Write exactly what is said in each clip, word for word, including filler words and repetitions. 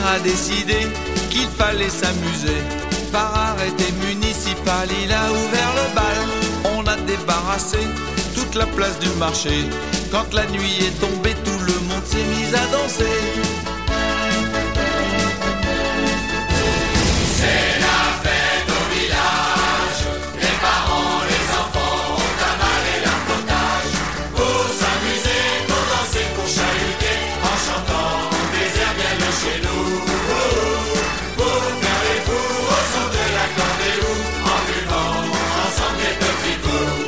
a décidé qu'il fallait s'amuser. Par arrêté municipal, il a ouvert le bal. On a débarrassé toute la place du marché. Quand la nuit est tombée, tout le monde s'est mis à danser. C'est la fête au village. Les parents, les enfants ont avalé leur potage. Pour s'amuser, pour danser, pour chahuter, en chantant des airs bien de chez nous. Pour faire les fous au son de l'accordéon, en buvant ensemble des petits coups.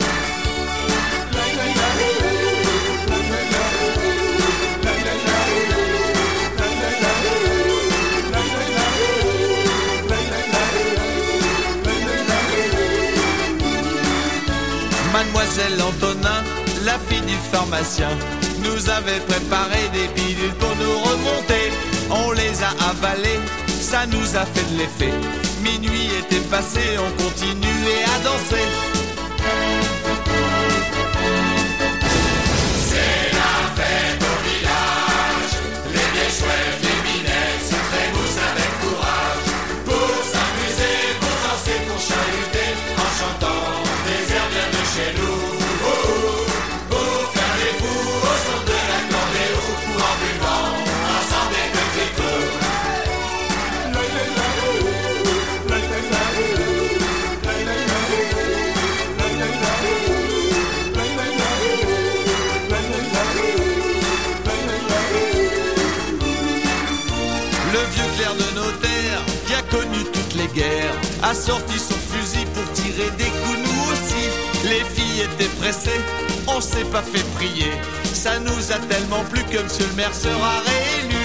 Mademoiselle Antonin, la fille du pharmacien, nous avait préparé des pilules pour nous remonter. On les a avalées, ça nous a fait de l'effet. Minuit était passé, on continuait à danser. C'est la fête au village. Les vieilles chouettes, les minettes se trémoussent avec courage. Pour s'amuser, pour danser, pour chahuter, en chantant des airs bien de chez nous. Pour faire les fous au son de l'accordéon, en buvant ensemble des petits coups. Le vieux clerc de notaire, qui a connu toutes les guerres, a sorti son fusil pour tirer des coups, nous aussi. Les filles étaient pressées, on s'est pas fait prier. Ça nous a tellement plu que monsieur le maire sera réélu.